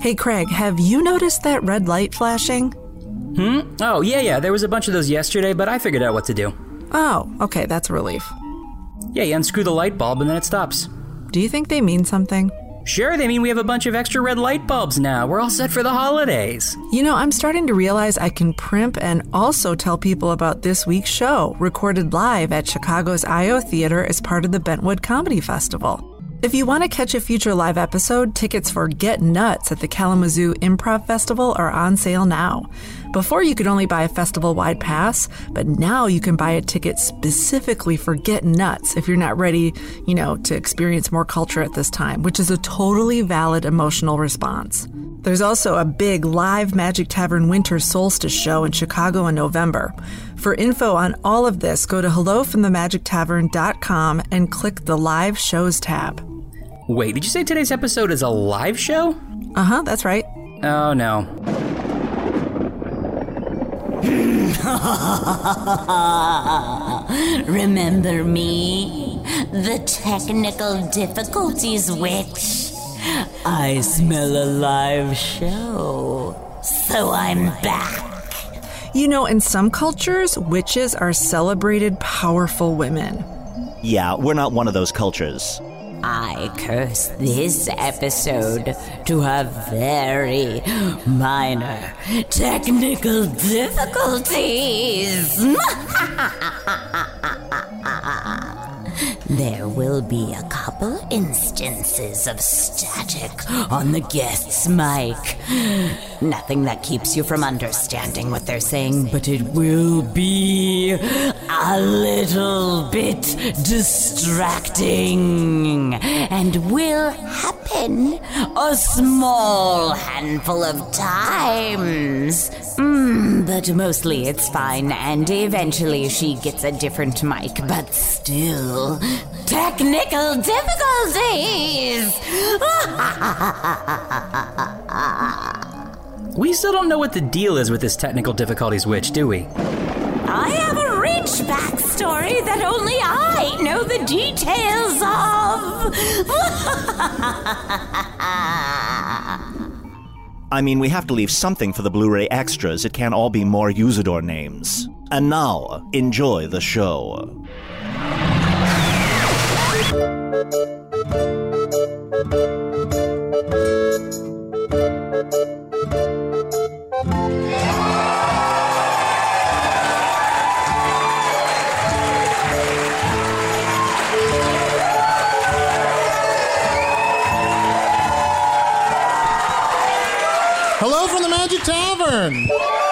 Hey, Craig, have you noticed that red light flashing? Oh, yeah. There was a bunch of those yesterday, but I figured out what to do. Oh, okay, that's a relief. Yeah, you unscrew the light bulb and then it stops. Do you think they mean something? Sure, they mean we have a bunch of extra red light bulbs now. We're all set for the holidays. You know, I'm starting to realize I can primp and also tell people about this week's show, recorded live at Chicago's I.O. Theater as part of the Bentwood Comedy Festival. If you want to catch a future live episode, tickets for Get Nuts at the Kalamazoo Improv Festival are on sale now. Before, you could only buy a festival-wide pass, but now you can buy a ticket specifically for Get Nuts if you're not ready, to experience more culture at this time, which is a totally valid emotional response. There's also a big live Magic Tavern Winter Solstice show in Chicago in November. For info on all of this, go to hellofromthemagictavern.com and click the Live Shows tab. Wait, did you say today's episode is a live show? Uh-huh, that's right. Oh, no. Remember me? The technical difficulties witch. I smell a live show, so I'm back. In some cultures, witches are celebrated, powerful women. Yeah, we're not one of those cultures. I curse this episode to have very minor technical difficulties. There will be a couple instances of static on the guest's mic. Nothing that keeps you from understanding what they're saying, but it will be a little bit distracting and will happen a small handful of times. But mostly it's fine, and eventually she gets a different mic, but still, technical difficulties! We still don't know what the deal is with this technical difficulties witch, do we? I have a rich backstory that only I know the details of. I mean, we have to leave something for the Blu-ray extras. It can't all be more Usador names. And now, enjoy the show. Hello from the Magic Tavern!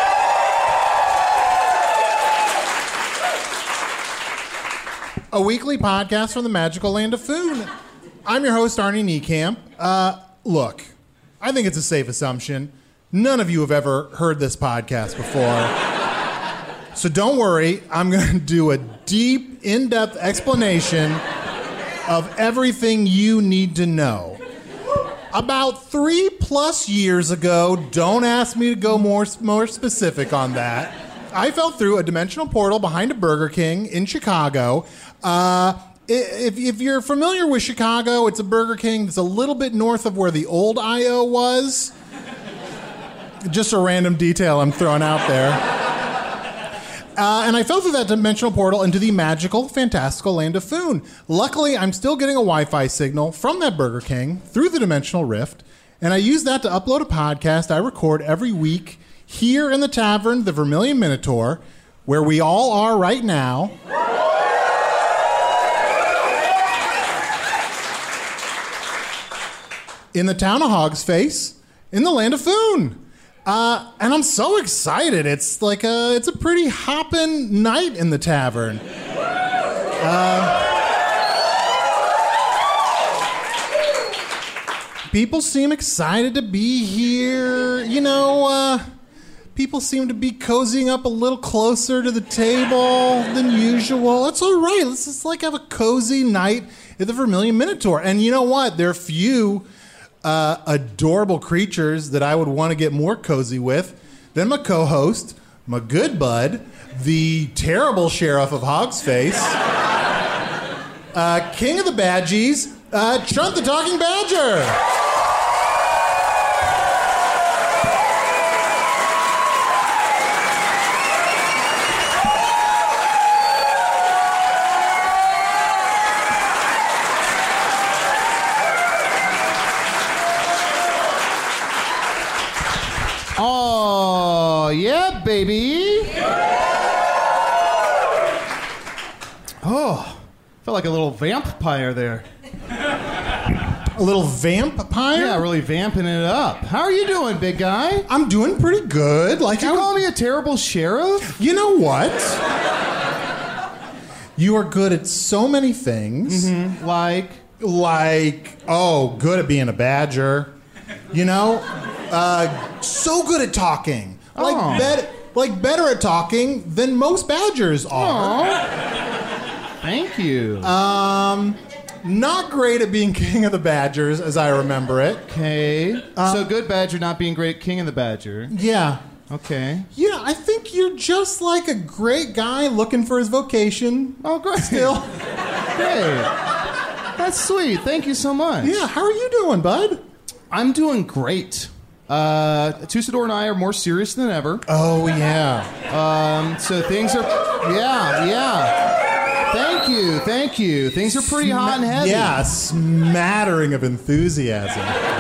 A weekly podcast from the magical land of Foon. I'm your host, Arnie Niekamp. Look, I think it's a safe assumption. None of you have ever heard this podcast before. So don't worry, I'm going to do a deep, in-depth explanation of everything you need to know. About 3+ years ago, don't ask me to go more specific on that, I fell through a dimensional portal behind a Burger King in Chicago. If you're familiar with Chicago, it's a Burger King that's a little bit north of where the old I.O. was. Just a random detail I'm throwing out there. And I fell through that dimensional portal into the magical, fantastical land of Foon. Luckily, I'm still getting a Wi-Fi signal from that Burger King through the dimensional rift, and I use that to upload a podcast I record every week here in the tavern, the Vermilion Minotaur, where we all are right now. In the town of Hogsface, in the land of Foon. And I'm so excited. It's like it's a pretty hoppin' night in the tavern. People seem excited to be here. People seem to be cozying up a little closer to the table than usual. That's all right. Let's just have a cozy night at the Vermilion Minotaur. And you know what? There are few adorable creatures that I would want to get more cozy with than my co-host, my good bud, the terrible sheriff of Hogsface, king of the Badgies, Chunt the Talking Badger. yeah, baby. Oh, felt like a little vampire there. A little vampire? Yeah, really vamping it up. How are you doing, big guy? I'm doing pretty good. Like, Did you call me a terrible sheriff? You know what? You are good at so many things. Mm-hmm. Like, good at being a badger. You know? So good at talking. Like better at talking than most badgers are. Aww. Thank you. Not great at being king of the badgers, as I remember it. Okay. So good badger not being great king of the badger. Yeah. Okay. Yeah, I think you're just like a great guy looking for his vocation. Oh, great. Still. Great. That's sweet. Thank you so much. Yeah, how are you doing, bud? I'm doing great. Tusador and I are more serious than ever. Oh, yeah. So things are... Yeah. Thank you. Things are pretty hot and heavy. Yeah, smattering of enthusiasm.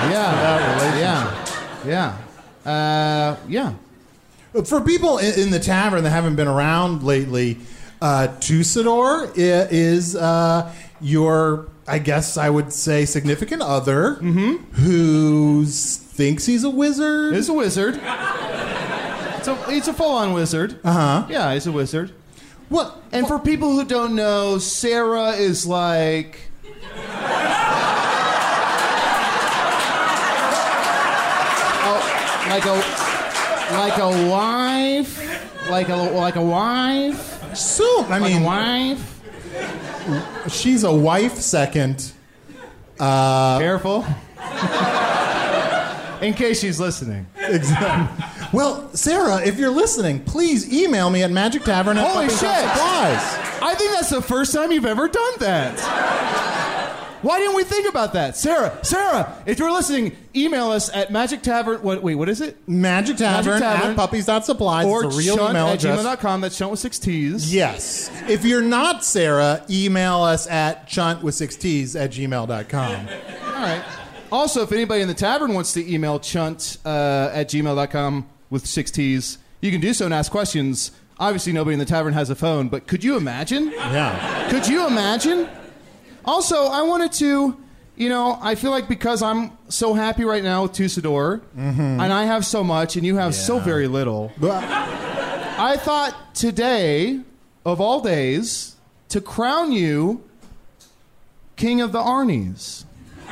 Yeah. For people in the tavern that haven't been around lately, Tusador is your, I guess I would say, significant other who thinks he's a wizard. He's a wizard. He's a full-on wizard. Uh-huh. Yeah, he's a wizard. What? And for people who don't know, Sarah is like... like a wife? Like a wife? So, I mean... a wife? She's a wife second. Careful. In case she's listening. Exactly. Well, Sarah, if you're listening, please email me at Magic Tavern at Holy shit! Supplies. I think that's the first time you've ever done that. Why didn't we think about that? Sarah, if you're listening, email us at Magic Tavern. What is it? Magic Tavern at puppies.supplies. Or it's a real email address. chunt@gmail.com. That's chunt with 6 T's. Yes. If you're not Sarah, email us at chunt with 6 T's at gmail.com. All right. Also, if anybody in the tavern wants to email chunt at gmail.com with 6 T's, you can do so and ask questions. Obviously, nobody in the tavern has a phone, but could you imagine? Yeah. Could you imagine? Also, I wanted to, I feel like because I'm so happy right now with Tusador, and I have so much, and you have so very little, I thought today, of all days, to crown you King of the Arnies.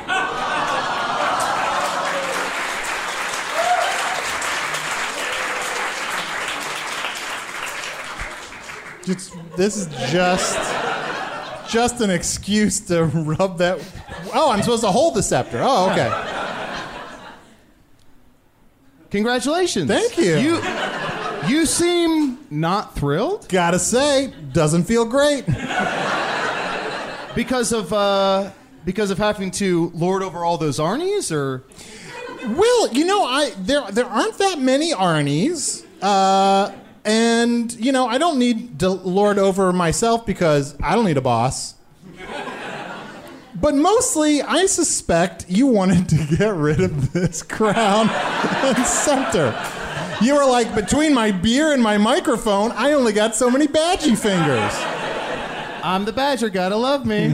This is just an excuse to rub that... Oh, I'm supposed to hold the scepter. Oh, okay. Congratulations. Thank you. You seem not thrilled. Gotta say, doesn't feel great. Because of having to lord over all those Arnies, or? Well, there aren't that many Arnies. And, I don't need to lord over myself because I don't need a boss. But mostly, I suspect you wanted to get rid of this crown and scepter. You were like, between my beer and my microphone, I only got so many badgy fingers. I'm the badger, gotta love me.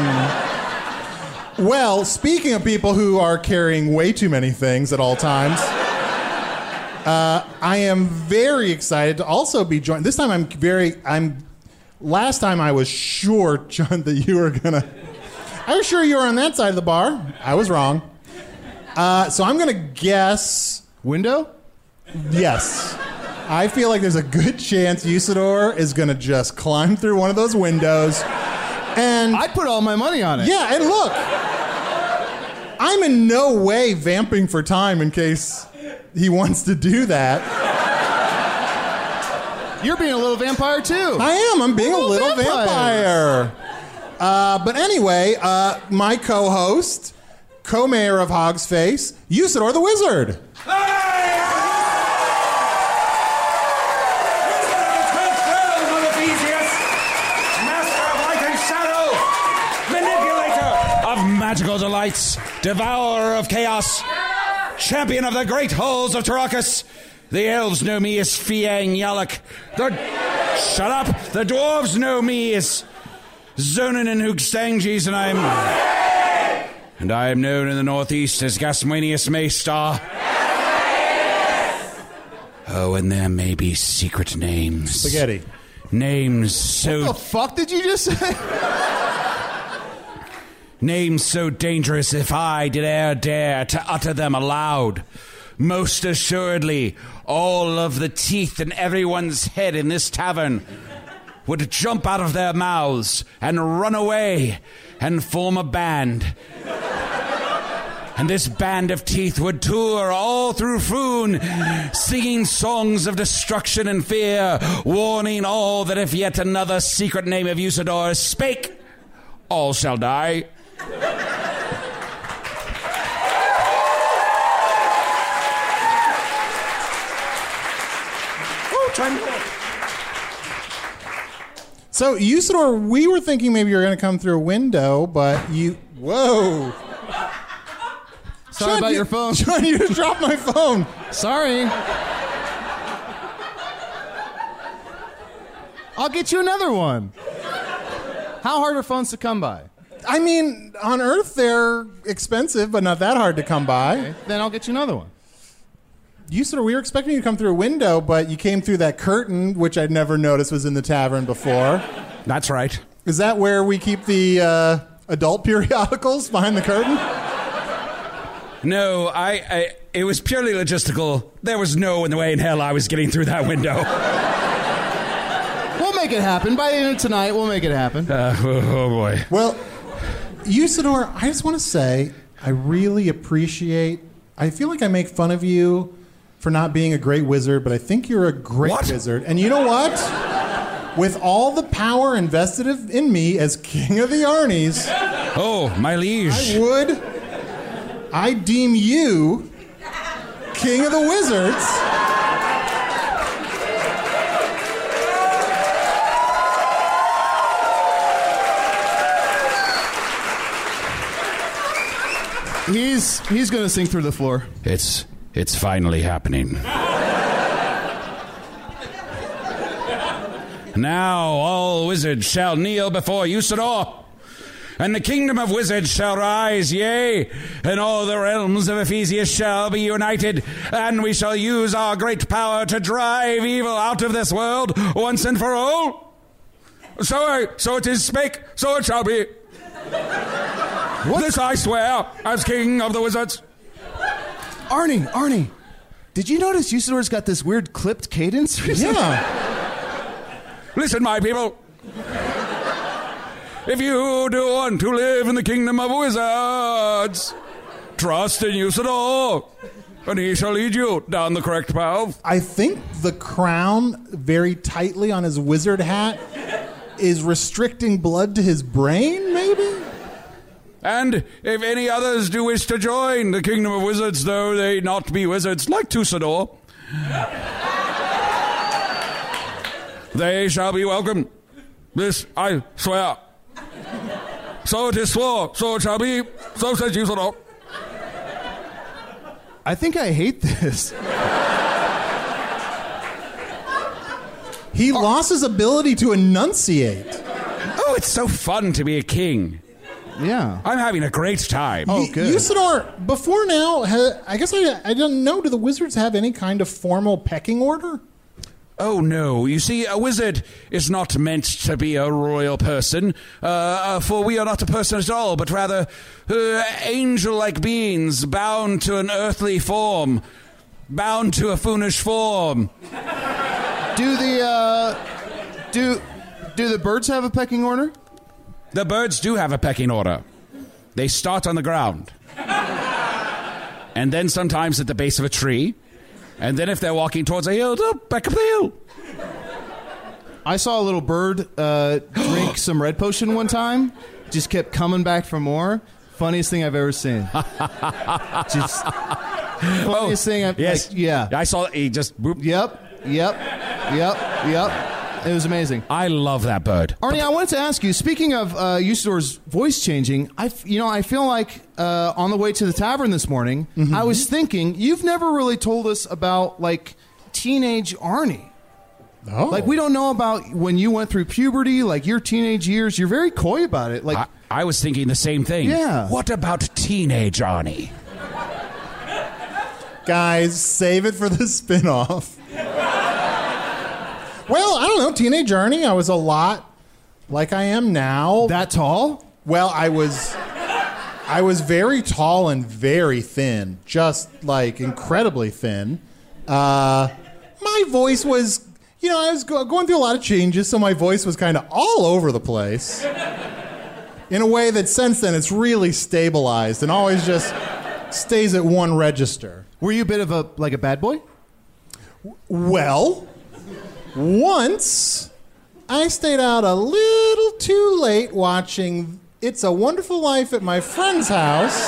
Well, speaking of people who are carrying way too many things at all times... I am very excited to also be joined. This time last time I was sure, John, that you were gonna... I was sure you were on that side of the bar. I was wrong. So I'm gonna guess... Window? Yes. I feel like there's a good chance Usador is gonna just climb through one of those windows and... I'd put all my money on it. Yeah, and look, I'm in no way vamping for time in case... he wants to do that. You're being a little vampire, too. I am. I'm being a little vampire. But anyway, my co-host, co-mayor of Hog's Face, Usador the Wizard. Master of light and shadow, manipulator of magical delights, devourer of chaos, champion of the great halls of Tarakas, The elves know me as Fiang Yalak. Shut up! The dwarves know me as Zonin and Hoogstanges, and I am known in the northeast as Gasmanius Maystar. Oh, and there may be secret names. Spaghetti. Names so... What the fuck did you just say? Names so dangerous if I did dare to utter them aloud. Most assuredly, all of the teeth in everyone's head in this tavern would jump out of their mouths and run away and form a band. And this band of teeth would tour all through Foon, singing songs of destruction and fear, warning all that if yet another secret name of Usador spake, all shall die. So, Usador, we were thinking maybe you were going to come through a window, but you... Whoa. Sorry about your phone. John, you just dropped my phone. Sorry. I'll get you another one. How hard are phones to come by? I mean, on Earth, they're expensive, but not that hard to come by. Okay, then I'll get you another one. Usador, we were expecting you to come through a window, but you came through that curtain, which I'd never noticed was in the tavern before. That's right. Is that where we keep the adult periodicals, behind the curtain? No, it was purely logistical. There was no way in hell I was getting through that window. We'll make it happen. By the end of tonight, we'll make it happen. Oh, boy. Well, Usador, I just want to say, I really appreciate... I feel like I make fun of you for not being a great wizard, but I think you're a great wizard. And you know what? With all the power invested in me as King of the Arnies... Oh, my liege. I deem you King of the Wizards. He's going to sink through the floor. It's finally happening. Now all wizards shall kneel before Usador. And the kingdom of wizards shall rise, yea, and all the realms of Ephesius shall be united, and we shall use our great power to drive evil out of this world once and for all. So it is spake, so it shall be. What? This I swear, as king of the wizards. Arnie, did you notice Usador's got this weird clipped cadence? Yeah. Listen, my people. If you do want to live in the kingdom of wizards, trust in Usador, and he shall lead you down the correct path. I think the crown very tightly on his wizard hat is restricting blood to his brain, maybe? And if any others do wish to join the kingdom of wizards, though they not be wizards like Usador, they shall be welcome. This I swear. So it is swore, so it shall be, so says Usador. I think I hate this. He lost his ability to enunciate. Oh, it's so fun to be a king. Yeah. I'm having a great time. Oh, good. Usador, before now, I guess I don't know, do the wizards have any kind of formal pecking order? Oh, no. You see, a wizard is not meant to be a royal person, for we are not a person at all, but rather angel-like beings bound to an earthly form, bound to a Foonish form. Do the birds have a pecking order? The birds do have a pecking order. They start on the ground. And then sometimes at the base of a tree. And then if they're walking towards a hill, they'll back up the hill. I saw a little bird drink some red potion one time. Just kept coming back for more. Funniest thing I've ever seen. Just funniest thing I've... Yes. Like, yeah. I saw it. He just... Boop. Yep. It was amazing. I love that bird. Arnie, I wanted to ask you, speaking of Usador's voice changing, I feel like on the way to the tavern this morning, I was thinking, you've never really told us about, like, teenage Arnie. Oh. Like, we don't know about when you went through puberty, like your teenage years. You're very coy about it. Like, I was thinking the same thing. Yeah. What about teenage Arnie? Guys, save it for the spin-off. Well, I don't know. Teenage Arnie, I was a lot like I am now. that tall? Well, I was very tall and very thin, just like incredibly thin. My voice was, I was going through a lot of changes, so my voice was kind of all over the place. In a way that since then it's really stabilized and always just stays at one register. Were you a bit of a bad boy? Well, once I stayed out a little too late watching It's a Wonderful Life at my friend's house.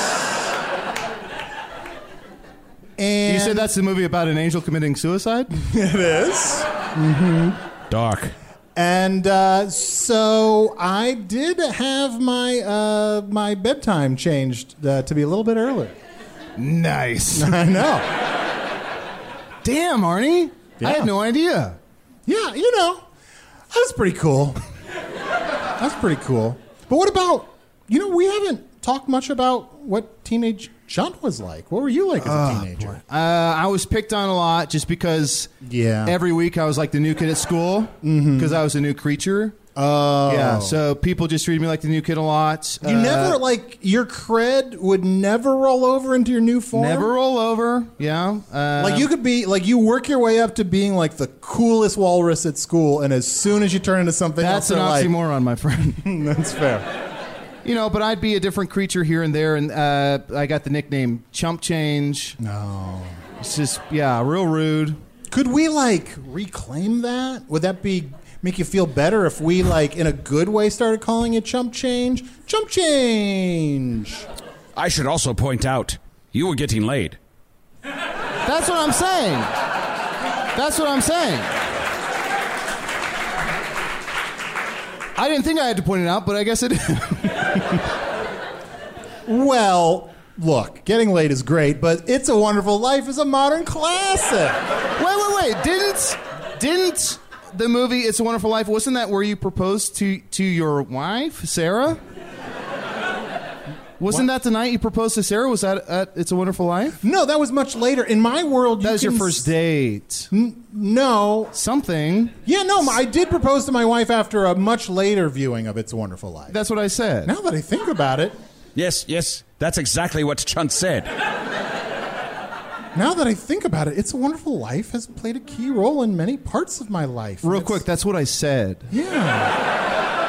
And You said that's the movie about an angel committing suicide? it is. Mm-hmm. Dark. And so I did have my my bedtime changed to be a little bit earlier. Nice. I know. Damn, Arnie. Yeah. I had no idea. Yeah, that was pretty cool. That's pretty cool. But what about, we haven't talked much about what teenage Chunt was like. What were you like as a teenager? I was picked on a lot just because every week I was like the new kid at school because I was a new creature. Oh. Yeah, so people just treated me like the new kid a lot. You never, your cred would never roll over into your new form? Never roll over, yeah. You could be, you work your way up to being, the coolest walrus at school, and as soon as you turn into something else, that's an oxymoron, my friend. That's fair. But I'd be a different creature here and there, and I got the nickname Chump Change. No. It's just, real rude. Could we, reclaim that? Would that make you feel better if we, in a good way, started calling it Chump Change? Chump Change! I should also point out, you were getting laid. That's what I'm saying. I didn't think I had to point it out, but I guess it is. Well, look, getting laid is great, but It's a Wonderful Life is a modern classic. Wait. Didn't the movie It's a Wonderful Life, wasn't that where you proposed to your wife, Sarah? Wasn't that the night you proposed to Sarah? Was that at It's a Wonderful Life? No, that was much later. In my world, that was your first date. No. Something. Yeah, no, I did propose to my wife after a much later viewing of It's a Wonderful Life. That's what I said. Now that I think about it. Yes, that's exactly what Chunt said. Now that I think about it, It's a Wonderful Life has played a key role in many parts of my life. Real quick, that's what I said. Yeah.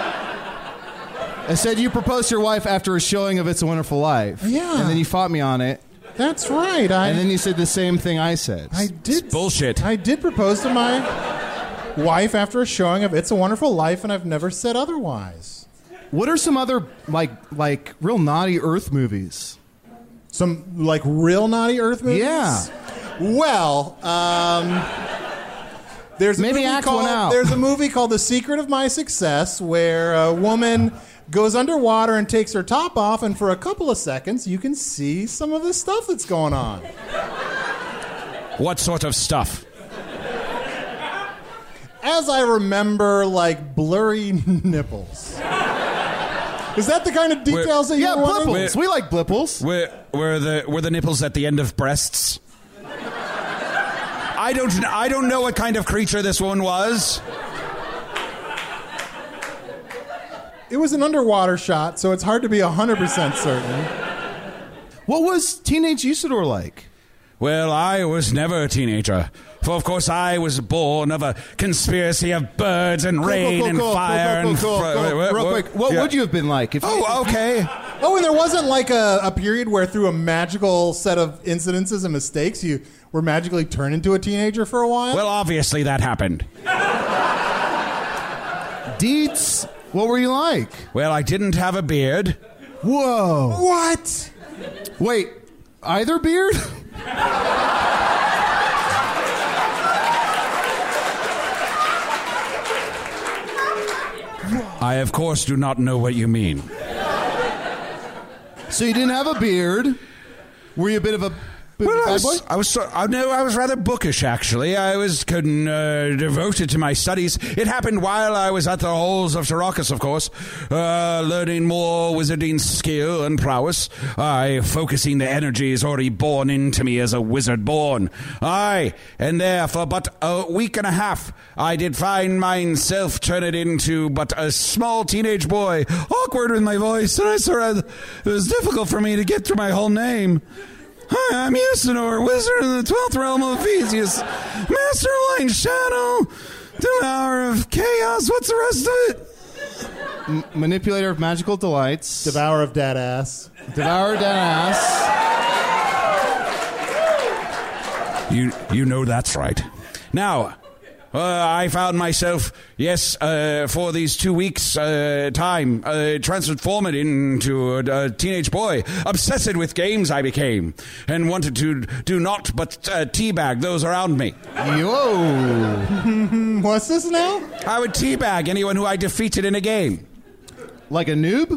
I said you proposed to your wife after a showing of It's a Wonderful Life. Yeah. And then you fought me on it. That's right. And then you said the same thing I said. I did. It's bullshit. I did propose to my wife after a showing of It's a Wonderful Life, and I've never said otherwise. What are some other, like real naughty Earth movies? Some, real naughty Earth movies? Yeah. Well, there's a Maybe movie act called, one out. There's a movie called The Secret of My Success where a woman goes underwater and takes her top off, and for a couple of seconds you can see some of the stuff that's going on. What sort of stuff? As I remember, blurry nipples. Is that the kind of details that you're wanting? blipples. We like blipples. Were the nipples at the end of breasts? I don't know what kind of creature this one was. It was an underwater shot, so it's hard to be 100% certain. What was teenage Usador like? Well, I was never a teenager. For, of course, I was born of a conspiracy of birds and rain and fire and... Real quick, what would you have been like? Okay. Oh, and there wasn't a period where through a magical set of incidences and mistakes you were magically turned into a teenager for a while? Well, obviously that happened. Deets, what were you like? Well, I didn't have a beard. Whoa. What? Wait, either beard? I, of course, do not know what you mean. So you didn't have a beard. Were you a bit of a Bad boy? I was rather bookish, actually. I was devoted to my studies. It happened while I was at the halls of Tarakas, of course, learning more wizarding skill and prowess. Focusing the energies already born into me as a wizard born. And there for but a week and a half, I did find myself turn it into but a small teenage boy, awkward with my voice, and it was difficult for me to get through my whole name. Hi, I'm Usador, wizard in the 12th realm of Ephesius, master of light shadow, devourer of chaos. What's the rest of it? Manipulator of magical delights. Devourer of dead ass. Devourer of dead ass. You know that's right. Now, I found myself, for these 2 weeks time, transformed into a teenage boy. Obsessed with games I became, and wanted to do naught but teabag those around me. Yo! What's this now? I would teabag anyone who I defeated in a game. Like a noob?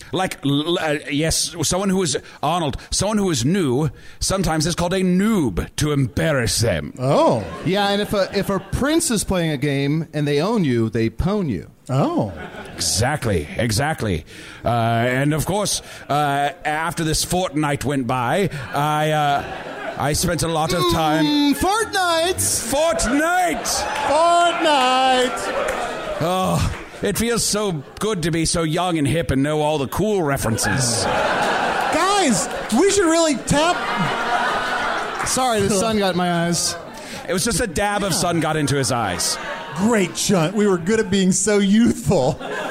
Someone who is Arnold, someone who is new, sometimes is called a noob to embarrass them. Oh. Yeah, and if a prince is playing a game and they own you, they pwn you. Oh. Exactly. And of course, after this fortnight went by, I spent a lot of time... Fortnite! Oh... It feels so good to be so young and hip and know all the cool references. Guys, we should really tap... Sorry, the sun got in my eyes. It was just a dab of sun got into his eyes. Great, Chunt. We were good at being so youthful.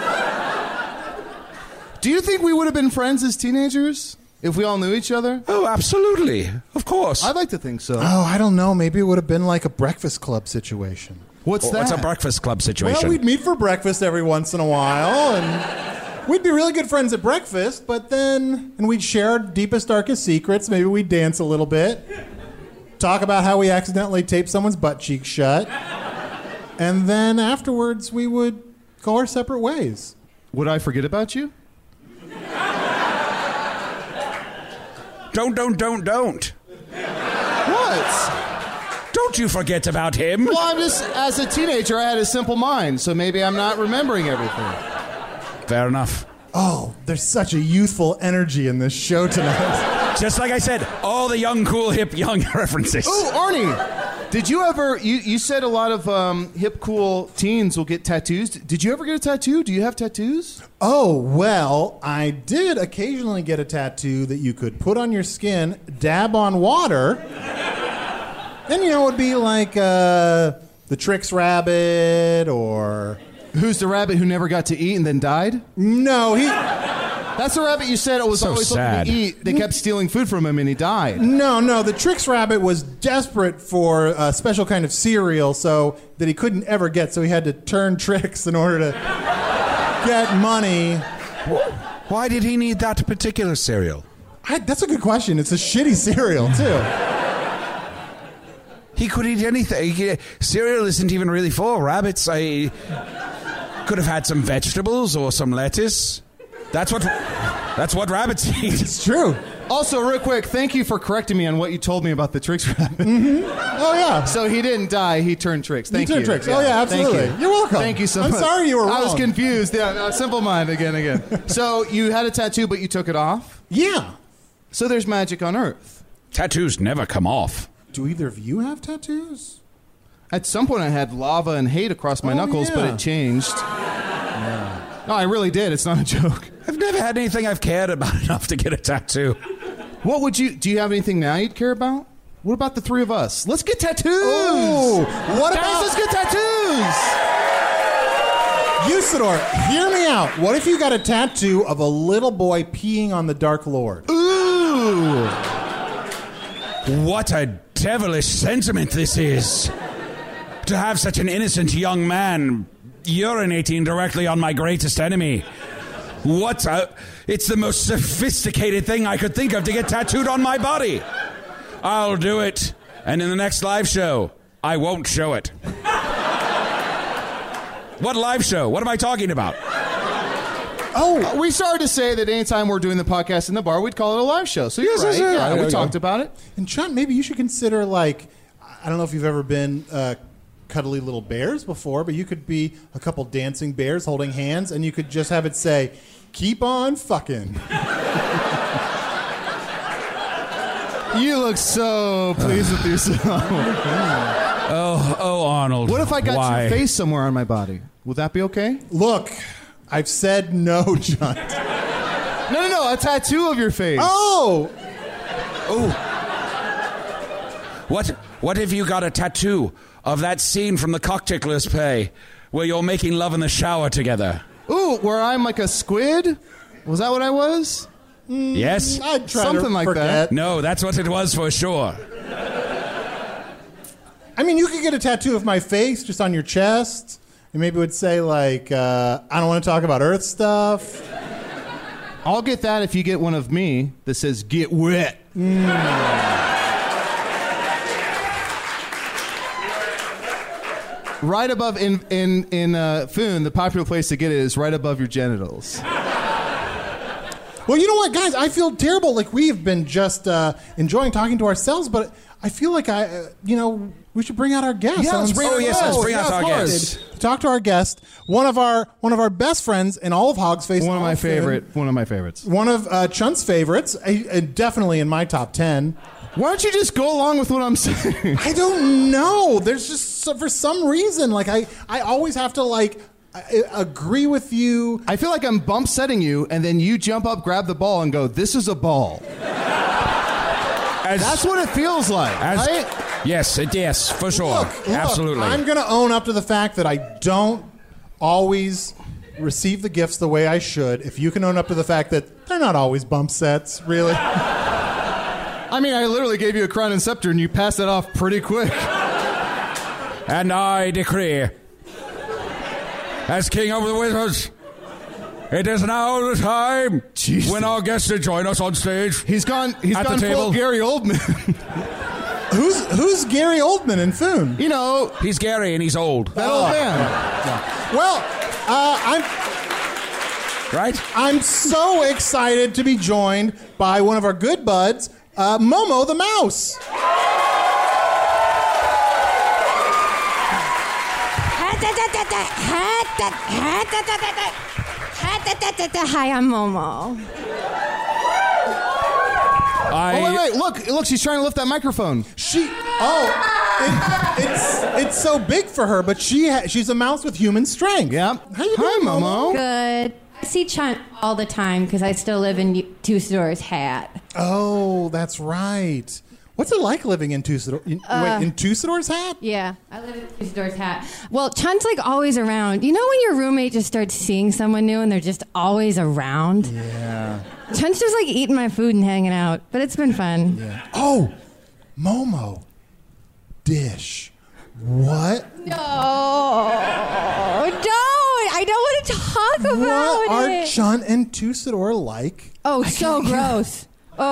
Do you think we would have been friends as teenagers if we all knew each other? Oh, absolutely. Of course. I'd like to think so. Oh, I don't know. Maybe it would have been like a Breakfast Club situation. What's that? What's a Breakfast Club situation? Well, we'd meet for breakfast every once in a while, and we'd be really good friends at breakfast, and we'd share our deepest, darkest secrets. Maybe we'd dance a little bit, talk about how we accidentally taped someone's butt cheek shut, and then afterwards we would go our separate ways. Would I forget about you? Don't. What? Don't you forget about him. Well, I'm just, as a teenager, I had a simple mind, so maybe I'm not remembering everything. Fair enough. Oh, there's such a youthful energy in this show tonight. Just like I said, all the young, cool, hip, young references. Oh, Arnie, did you ever, you said a lot of hip, cool teens will get tattoos. Did you ever get a tattoo? Do you have tattoos? Oh, well, I did occasionally get a tattoo that you could put on your skin, dab on water... Then, it would be like the Trix rabbit or... Who's the rabbit who never got to eat and then died? No, That's the rabbit you said was so always sad. looking to eat. They kept stealing food from him and he died. No, the Trix rabbit was desperate for a special kind of cereal so that he couldn't ever get, so he had to turn tricks in order to get money. Why did he need that particular cereal? That's a good question. It's a shitty cereal, too. He could eat anything. Cereal isn't even really for rabbits. I could have had some vegetables or some lettuce. That's what rabbits eat. It's true. Also, real quick, thank you for correcting me on what you told me about the Trix rabbit. Mm-hmm. Oh, yeah. So he didn't die, he turned tricks. Thank you. He turned tricks. Oh, yeah, absolutely. Thank you. You're welcome. Thank you so much. I'm sorry you were wrong. I was confused. Yeah, no, simple mind again. So you had a tattoo, but you took it off? Yeah. So there's magic on Earth. Tattoos never come off. Do either of you have tattoos? At some point I had lava and hate across my knuckles, but it changed. Yeah. No, I really did. It's not a joke. I've never had anything I've cared about enough to get a tattoo. What would you... Do you have anything now you'd care about? What about the three of us? Let's get tattoos! Oh, what Guys, about... let's get tattoos! Usador, hear me out. What if you got a tattoo of a little boy peeing on the Dark Lord? Ooh! What a devilish sentiment this is. To have such an innocent young man urinating directly on my greatest enemy. It's the most sophisticated thing I could think of to get tattooed on my body. I'll do it. And in the next live show, I won't show it. What live show? What am I talking about? Oh, we started to say that anytime we're doing the podcast in the bar, we'd call it a live show. So you're right. Yeah, we talked about it. And Chunt, maybe you should consider, like, I don't know if you've ever been cuddly little bears before, but you could be a couple dancing bears holding hands, and you could just have it say, "Keep on fucking." You look so pleased with yourself. Oh, Arnold. What if I got Why? your face somewhere on my body? Would that be okay? Look, I've said no, Chunt. No, a tattoo of your face. Oh! What if you got a tattoo of that scene from the Cockticklers play where you're making love in the shower together? Ooh, where I'm like a squid? Was that what I was? Yes? I'd try Something to like forget. that. No, that's what it was for sure. I mean, you could get a tattoo of my face just on your chest. And maybe it would say, like, I don't want to talk about Earth stuff. I'll get that if you get one of me that says, "Get wet." Right above, in Foon, the popular place to get it is right above your genitals. Well, you know what, guys? I feel terrible. Like, we've been just enjoying talking to ourselves, but I feel like we should bring out our guest. Yeah, let's bring let's bring out our guest. Talk to our guest, one of our best friends in all of Hogsface. One of my favorites. One of Chunt's favorites, definitely in my top 10. Why don't you just go along with what I'm saying? I don't know. There's just for some reason, like I always have to like agree with you. I feel like I'm bump setting you, and then you jump up, grab the ball, and go, "This is a ball." That's what it feels like, right? Yes, for sure. Look, Absolutely. I'm going to own up to the fact that I don't always receive the gifts the way I should. If you can own up to the fact that they're not always bump sets, really. I mean, I literally gave you a crown and scepter, and you passed it off pretty quick. And I decree, as King of the Wizards, it is now the time when our guest to join us on stage. He's gone the table. full Gary Oldman. Who's Gary Oldman in Foon? You know, He's Gary and he's old. that old man. Well, I'm so excited to be joined by one of our good buds, Momo the Mouse. Hi, I'm Momo. Wait, look, she's trying to lift that microphone. It's so big for her, but she's a mouse with human strength. Yeah. How you doing, Momo? Good. I see Chunt all the time because I still live in Tusador's hat. Oh, that's right. What's it like living in Tusador? In Tusador's hat? Yeah, I live in Tusador's hat. Well, Chunt's like always around. You know when your roommate just starts seeing someone new and they're just always around? Yeah. Chunt's just like eating my food and hanging out, but it's been fun. Yeah. Oh, Momo. Dish. What? No, don't. I don't want to talk about What are it. Chunt and Tusador like? Oh, so gross.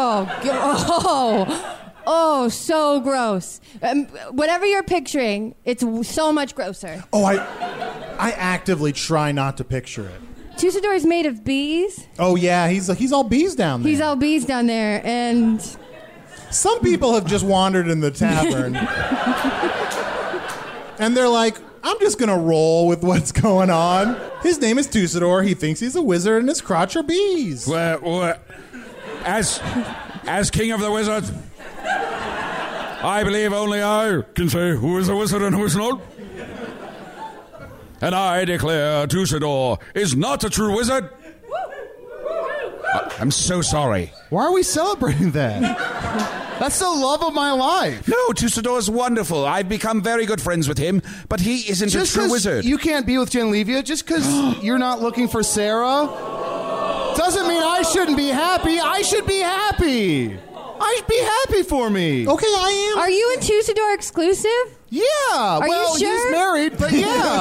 Oh, so gross. Whatever you're picturing, it's so much grosser. Oh, I actively try not to picture it. Tusador is made of bees. Oh yeah, he's all bees down there. He's all bees down there, and some people have just wandered in the tavern, and they're like, "I'm just gonna roll with what's going on." His name is Tusador. He thinks he's a wizard, and his crotch are bees. Well, as King of the Wizards, I believe only I can say who is a wizard and who is not. And I declare Tusador is not a true wizard. I'm so sorry. Why are we celebrating that? That's the love of my life. No, Tusador is wonderful. I've become very good friends with him, but he isn't Just a true 'cause wizard. you can't be with Genlevia, just because you're not looking for Sarah, doesn't mean I shouldn't be happy. I should be happy. I should be happy for me. Okay, I am. are you and Tusador exclusive? Yeah. Are you sure? He's married, but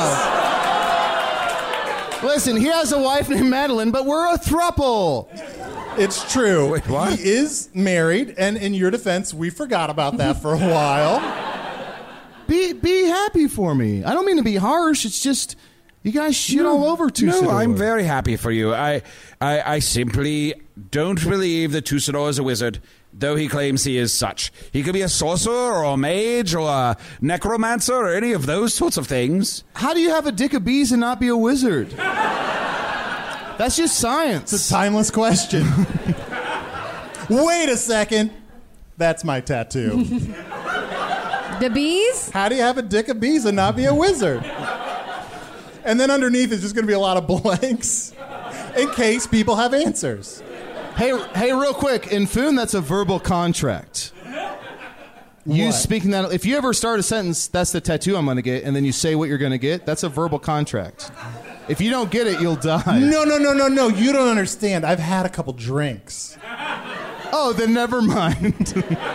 yeah. Listen, he has a wife named Madeline, but we're a throuple. It's true. Wait, what? He is married, and in your defense, we forgot about that for a while. Be happy for me. I don't mean to be harsh. It's just You guys shit all over Tussador. No, I'm very happy for you. I simply don't believe that Tussador is a wizard, though he claims he is such. He could be a sorcerer or a mage or a necromancer or any of those sorts of things. How do you have a dick of bees and not be a wizard? That's just science. It's a timeless question. Wait a second. That's my tattoo. The bees? How do you have a dick of bees and not be a wizard? And then underneath is just going to be a lot of blanks in case people have answers. Hey, real quick. In Foon, that's a verbal contract. You speaking that, if you ever start a sentence, that's the tattoo I'm going to get, and then you say what you're going to get, that's a verbal contract. If you don't get it, you'll die. No. You don't understand. I've had a couple drinks. Oh, then never mind.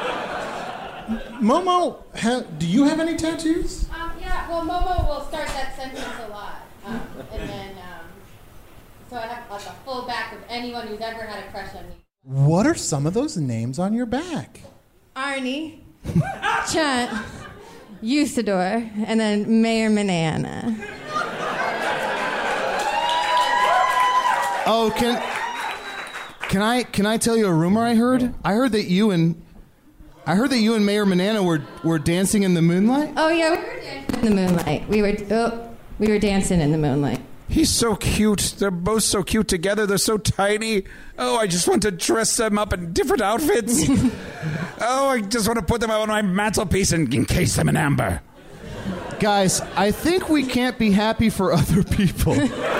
Momo, do you have any tattoos? Yeah, well, Momo will start that sentence a lot. And then, so I have like a full back of anyone who's ever had a crush on me. What are some of those names on your back? Arnie, Chunt, Usador, and then Mayor Manana. Oh, can I tell you a rumor I heard? I heard that you and Mayor Manana were dancing in the moonlight. Oh yeah, we were dancing in the moonlight. We were dancing in the moonlight. He's so cute. They're both so cute together. They're so tiny. Oh, I just want to dress them up in different outfits. Oh, I just want to put them on my mantelpiece and encase them in amber. Guys, I think we can't be happy for other people.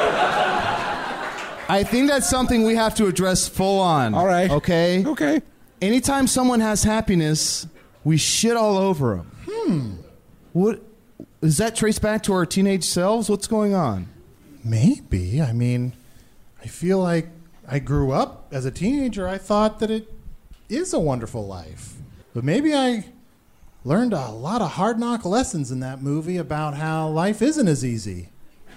I think that's something we have to address full on. All right. Okay. Anytime someone has happiness, we shit all over them. What does that trace back to our teenage selves? What's going on? Maybe. I mean, I feel like I grew up as a teenager. I thought that it is a wonderful life. But maybe I learned a lot of hard knock lessons in that movie about how life isn't as easy.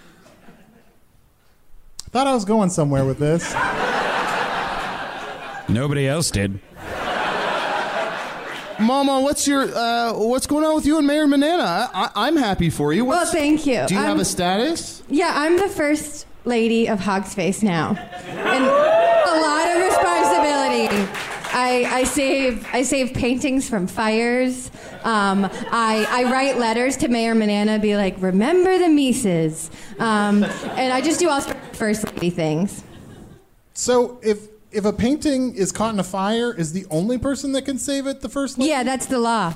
I thought I was going somewhere with this. Nobody else did. Mama, what's going on with you and Mayor Manana? I'm happy for you. Well, thank you. Do you have a status? Yeah, I'm the first lady of Hog's Face now, and a lot of responsibility. I save paintings from fires. I write letters to Mayor Manana, be like, remember the Mises, and I just do all sorts of first lady things. So if a painting is caught in a fire, is the only person that can save it the first lady? Yeah, that's the law.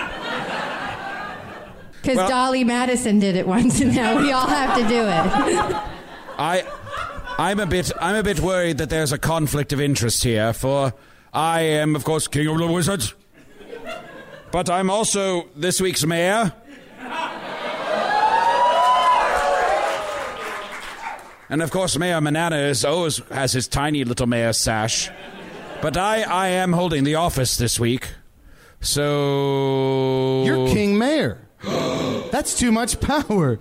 Because Dolly Madison did it once, and now we all have to do it. I'm a bit worried that there's a conflict of interest here, for I am, of course, King of the Wizards, but I'm also this week's mayor. And of course, Mayor Manana always has his tiny little mayor sash. But I am holding the office this week. So... You're King Mayor. That's too much power.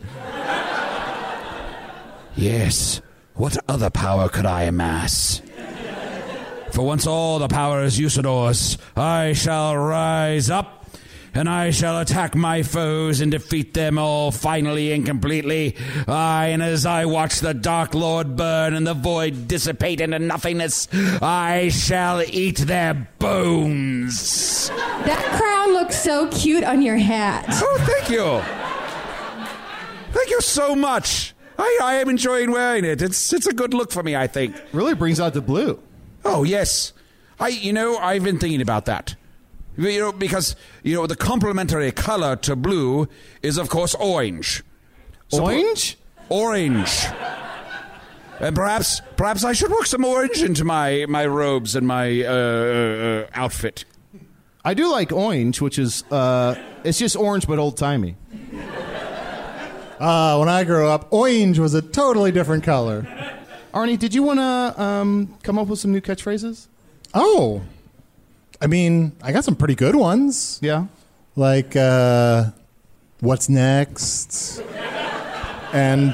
Yes. What other power could I amass? For once all the power is Usador's, I shall rise up, and I shall attack my foes and defeat them all finally and completely. Aye, and as I watch the Dark Lord burn and the void dissipate into nothingness, I shall eat their bones. That crown looks so cute on your hat. Oh, thank you. Thank you so much. I am enjoying wearing it. It's a good look for me, I think. Really brings out the blue. Oh, yes. I've been thinking about that. Because the complementary color to blue is, of course, orange. Orange? Orange. And perhaps I should work some orange into my robes and my outfit. I do like orange, which is, it's just orange but old-timey. When I grew up, orange was a totally different color. Arnie, did you want to come up with some new catchphrases? Oh. I mean, I got some pretty good ones. Yeah. Like, what's next? And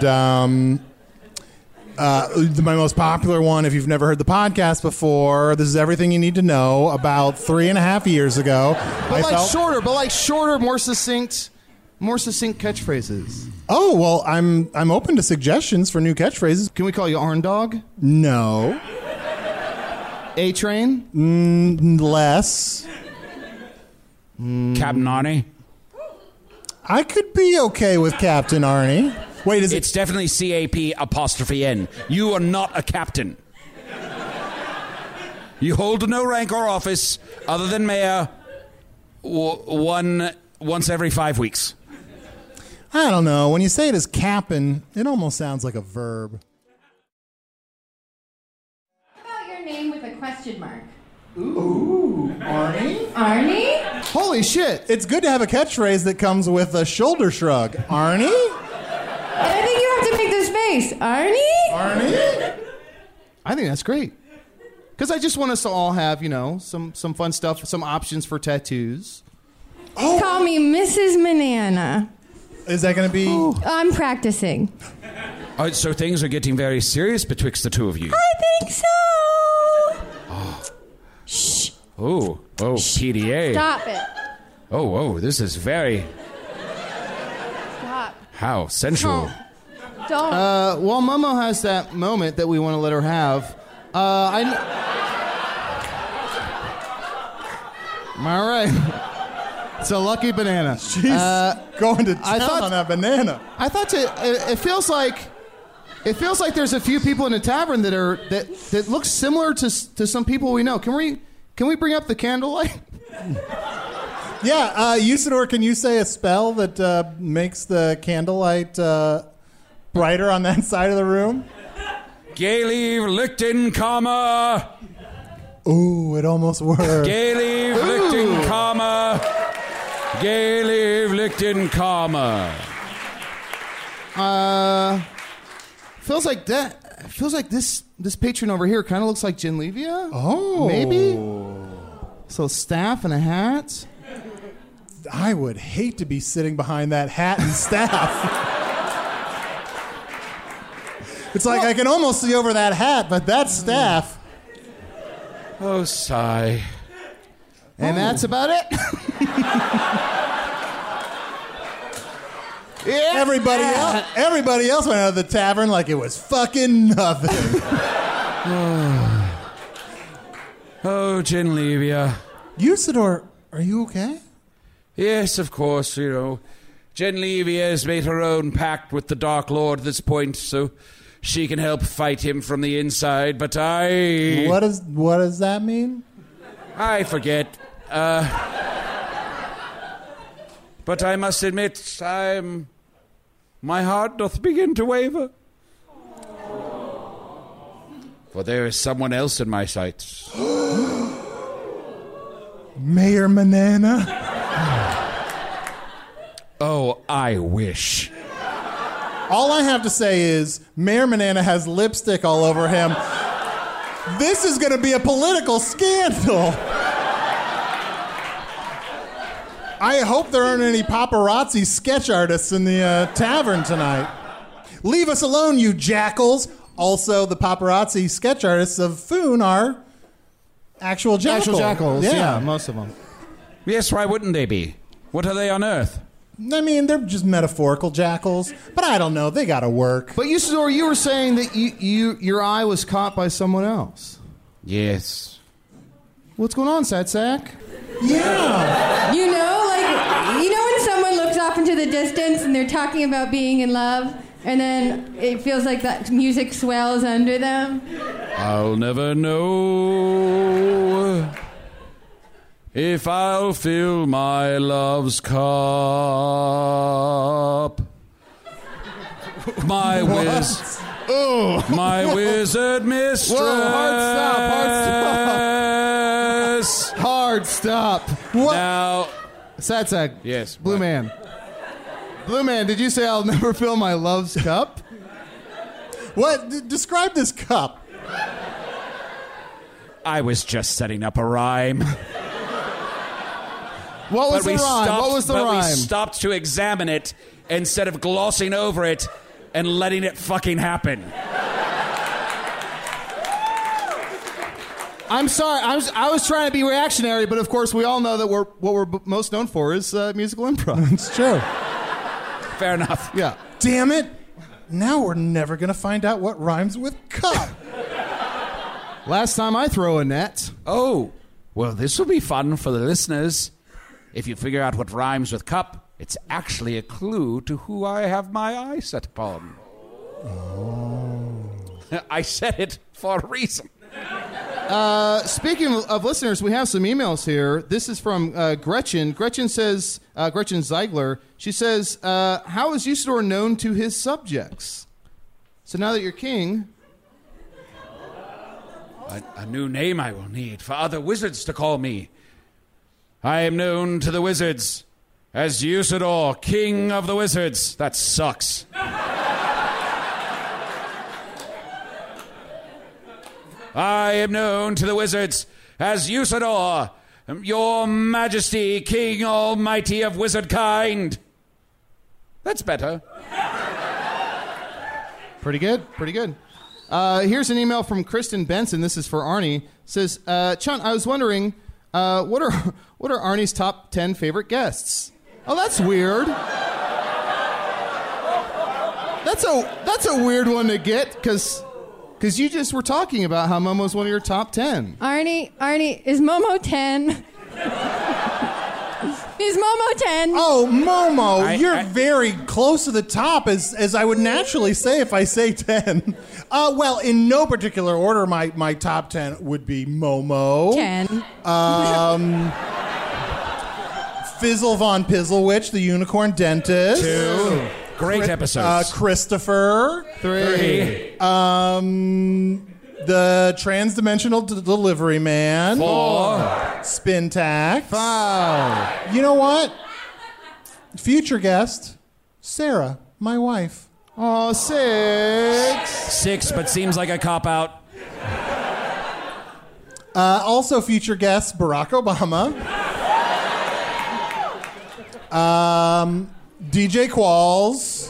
my most popular one, if you've never heard the podcast before, this is everything you need to know. About 3.5 years ago. But shorter, more succinct. More succinct catchphrases. Oh, well, I'm open to suggestions for new catchphrases. Can we call you Arn Dog? No. A-Train? Less. Captain Arnie? I could be okay with Captain Arnie. Wait, is It's definitely CAP''N. You are not a captain. You hold no rank or office other than mayor once every 5 weeks. I don't know. When you say it as Cap'n, it almost sounds like a verb. How about your name with a question mark? Ooh, Arnie? Arnie? Holy shit. It's good to have a catchphrase that comes with a shoulder shrug. Arnie? And I think you have to make this face. Arnie? Arnie? I think that's great. Because I just want us to all have, some fun stuff, some options for tattoos. Oh. Call me Mrs. Banana. Is that going to be... I'm practicing. So things are getting very serious betwixt the two of you. I think so. Shh. Oh, PDA. Stop it. Oh, this is very... Stop. How sensual. Don't. While Momo has that moment that we want to let her have, all right. It's a lucky banana. She's going to town on that banana. I thought it feels like there's a few people in the tavern that look similar to some people we know. Can we bring up the candlelight? Yeah, Usador, can you say a spell that makes the candlelight brighter on that side of the room? Gaeliv Lichten Karma. Ooh, it almost worked. Gaeliv Lichten Karma. Gaeliv Lichten Karma. Feels like that. Feels like this patron over here kind of looks like Genlevia. Oh, maybe. So staff and a hat. I would hate to be sitting behind that hat and staff. It's like I can almost see over that hat, but that staff. Oh, sigh. And that's about it. Yeah. Everybody else went out of the tavern like it was fucking nothing. Oh, Genlevia. Usador, are you okay? Yes, of course, Genlevia has made her own pact with the Dark Lord at this point, so she can help fight him from the inside, but I... What does that mean? I forget. But I must admit, my heart doth begin to waver. For there is someone else in my sights. Mayor Banana? Oh, I wish. All I have to say is, Mayor Banana has lipstick all over him. This is going to be a political scandal. I hope there aren't any paparazzi sketch artists in the tavern tonight. Leave us alone, you jackals. Also, the paparazzi sketch artists of Foon are actual jackals. Actual jackals, yeah, most of them. Yes, why wouldn't they be? What are they on Earth? I mean, they're just metaphorical jackals, but I don't know. They gotta work. But Usador, you were saying that your eye was caught by someone else. Yes. What's going on, Sad Sack? Yeah. You know when someone looks off into the distance and they're talking about being in love, and then it feels like that music swells under them? I'll never know if I'll fill my love's cup. My wizard mistress. Whoa, hard stop. What? Now, Sad Sack. Yes. Blue Man. Blue Man, did you say I'll never fill my love's cup? What? Describe this cup. I was just setting up a rhyme. What was the rhyme? We stopped to examine it instead of glossing over it and letting it fucking happen. I'm sorry. I was trying to be reactionary, but of course we all know that what we're most known for is musical improv. It's true. Fair enough. Yeah. Damn it. Now we're never going to find out what rhymes with cup. Last time I throw a net. Oh, well, this will be fun for the listeners. If you figure out what rhymes with cup, it's actually a clue to who I have my eye set upon. Oh. I said it for a reason. Speaking of listeners, we have some emails here. This is from Gretchen. Gretchen says, Gretchen Ziegler, she says, how is Usador known to his subjects? So now that you're king... A new name I will need for other wizards to call me. I am known to the wizards as Usador, King of the Wizards. That sucks. I am known to the wizards as Usador, your majesty, King almighty of wizard kind. That's better. Pretty good, pretty good. Here's an email from Kristen Benson. This is for Arnie. It says, Chunt, I was wondering, what are Arnie's top 10 favorite guests? Oh, that's weird. That's a weird one to get, because you just were talking about how Momo's one of your top 10. Arnie, is Momo 10? Is Momo 10? Oh, Momo, you're very close to the top, as I would naturally say if I say 10. Well, in no particular order, my top 10 would be Momo. 10. Fizzle Von Pizzlewitch, the unicorn dentist. 2. Great episodes. Christopher. 3. The Trans-Dimensional Delivery Man. 4. Spintax. 5. You know what? Future guest, Sarah, my wife. Oh, 6. 6, but seems like a cop-out. Also future guest, Barack Obama. DJ Qualls.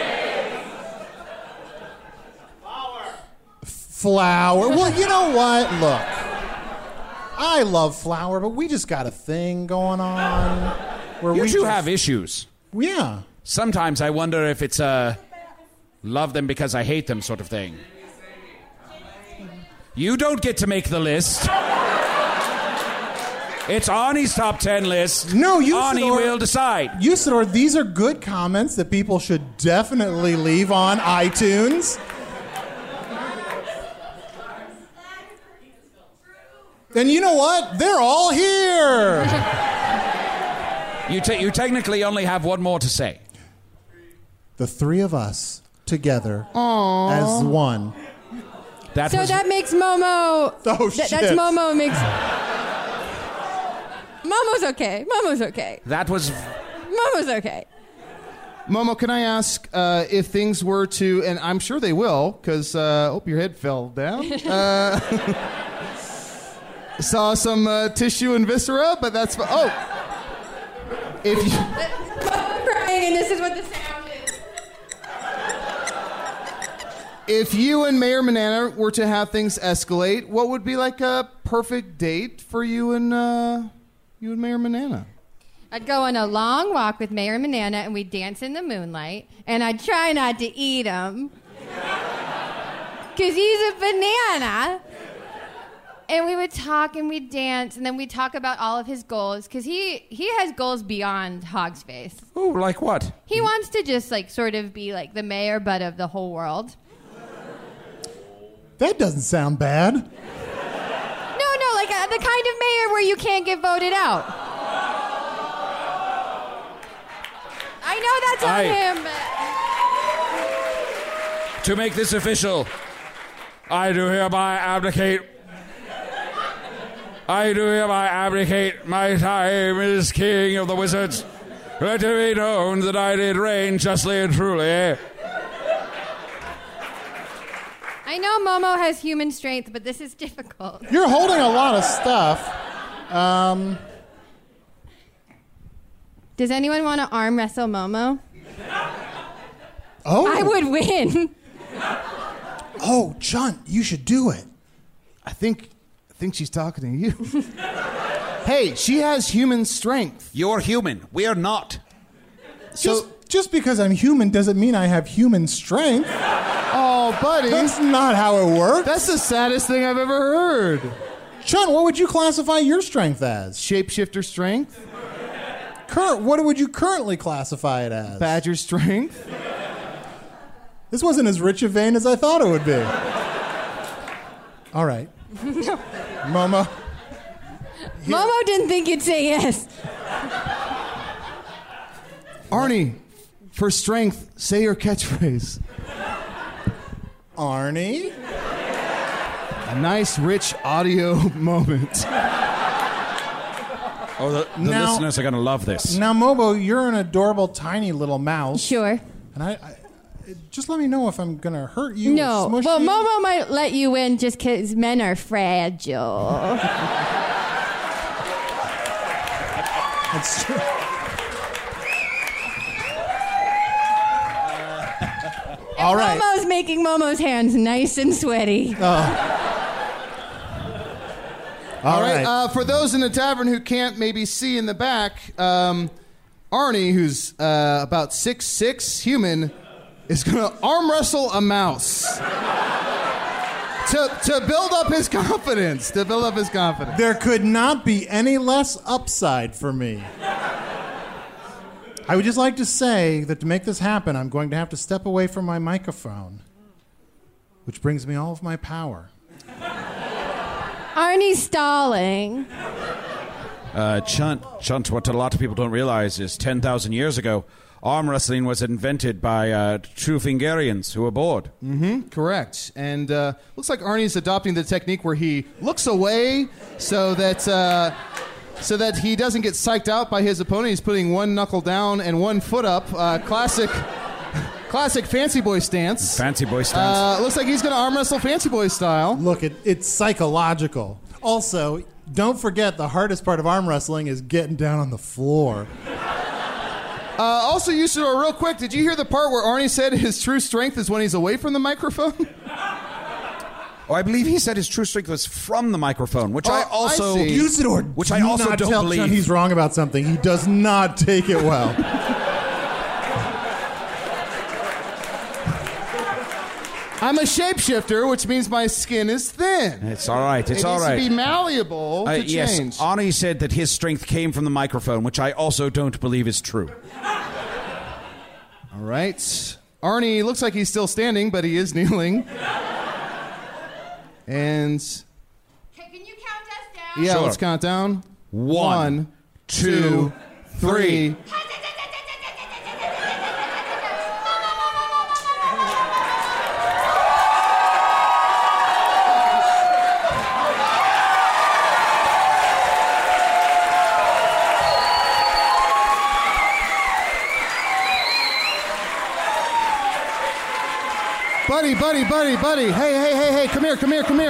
Flower. Well, you know what? Look, I love Flower, but we just got a thing going on. Where You we two have issues. Yeah. Sometimes I wonder if it's a love them because I hate them sort of thing. You don't get to make the list. It's Arnie's top 10 list. No, Arnie will decide. Usador, these are good comments that people should definitely leave on iTunes. And you know what? They're all here. You technically only have one more to say. The three of us together as one. That makes Momo... Oh, shit. That's Momo makes... Momo's okay. Momo's okay. Momo's okay. Momo, can I ask if things were to, and I'm sure they will, because, your head fell down. Saw some tissue and viscera, but that's... If you... Crying, and this is what the sound is. If you and Mayor Manana were to have things escalate, what would be like a perfect date for you and Mayor Manana? I'd go on a long walk with Mayor Manana, and we'd dance in the moonlight, and I'd try not to eat him. Because he's a banana. And we would talk and we'd dance, and then we'd talk about all of his goals, because he has goals beyond Hog's Face. Oh, like what? He wants to just, sort of be, the mayor, but of the whole world. That doesn't sound bad. No, the kind of mayor where you can't get voted out. I know that's on him. To make this official, I do hereby abdicate my time as King of the Wizards. Let it be known that I did reign justly and truly. I know Momo has human strength, but this is difficult. You're holding a lot of stuff. Does anyone want to arm wrestle Momo? Oh. I would win. Oh, Chunt, you should do it. I think she's talking to you. Hey, she has human strength. You're human. We're not. just because I'm human doesn't mean I have human strength. Oh, buddy. That's not how it works. That's the saddest thing I've ever heard. Chunt, what would you classify your strength as? Shapeshifter strength. What would you currently classify it as? Badger strength. This wasn't as rich a vein as I thought it would be. All right. Momo. Momo didn't think you'd say yes. Arnie, for strength, say your catchphrase. Arnie? A nice, rich audio moment. Oh, the listeners are going to love this. Now, Momo, you're an adorable, tiny little mouse. Sure. And I just let me know if I'm going to hurt you. No. Or smush Well, you. Momo might let you in just because men are fragile. That's true. All right. Momo's making Momo's hands nice and sweaty. All right. For those in the tavern who can't maybe see in the back, Arnie, who's about 6'6", human, is going to arm wrestle a mouse to build up his confidence. There could not be any less upside for me. I would just like to say that to make this happen, I'm going to have to step away from my microphone, which brings me all of my power. Arnie's stalling. Chunt, what a lot of people don't realize is 10,000 years ago, arm wrestling was invented by true Fingarians who were bored. Mm-hmm, correct. And looks like Arnie's adopting the technique where he looks away so that he doesn't get psyched out by his opponent. He's putting one knuckle down and one foot up. Classic Fancy Boy stance. Fancy Boy stance. Looks like he's going to arm wrestle Fancy Boy style. Look, it's psychological. Also, don't forget the hardest part of arm wrestling is getting down on the floor. Also, Usador, real quick, did you hear the part where Arnie said his true strength is when he's away from the microphone? Oh, I believe he said his true strength was from the microphone, which I also... Usador, which I also not don't tell believe. Chunt he's wrong about something. He does not take it well. I'm a shapeshifter, which means my skin is thin. It's all right. It's it all right. needs to be malleable to yes, change. Arnie said that his strength came from the microphone, which I also don't believe is true. All right. Arnie looks like he's still standing, but he is kneeling. And... Can you count us down? Yeah, Sure. let's count down. 1, 2, 3. Buddy. Hey, come here.